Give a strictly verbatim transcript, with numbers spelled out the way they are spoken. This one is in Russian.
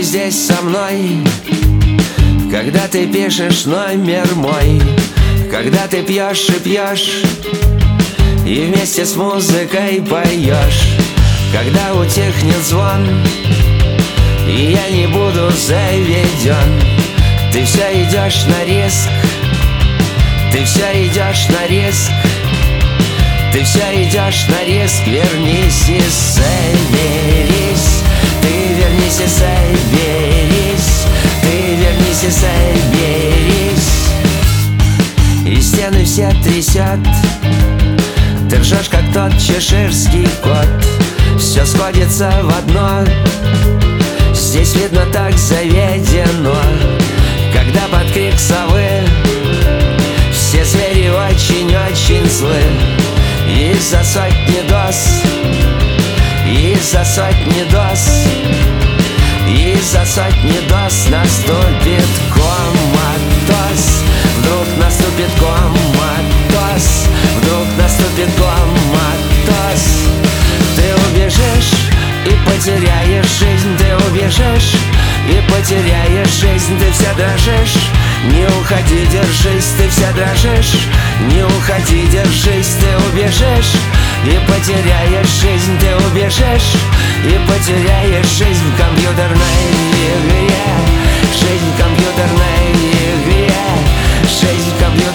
здесь со мной, когда ты пишешь номер мой, когда ты пьешь и пьешь и вместе с музыкой поешь, когда утихнет звон и я не буду заведен. Ты все идешь на риск, ты все идешь на риск, ты все идешь на риск. Вернись и соберись, ты вернись и соберись, ты вернись и соберись. И стены все трясет, ты ржешь, как тот чеширский кот. Все сходится в одно, здесь видно так заведено. Когда под крик совы все звери очень-очень злы. Из-за сотни доз, из-за сотни доз, из-за сотни доз наступит коматоз. Вдруг наступит коматоз, вдруг наступит коматоз. Ты убежишь и потеряешь жизнь, ты убежишь и потеряешь жизнь. Ты вся дрожишь, не уходи, держись, ты вся дрожишь, не уходи, держись. Ты убежишь и потеряешь жизнь, ты убежишь и потеряешь жизнь в компьютерной игре. Жизнь в компьютерной игре, жизнь в компьютерной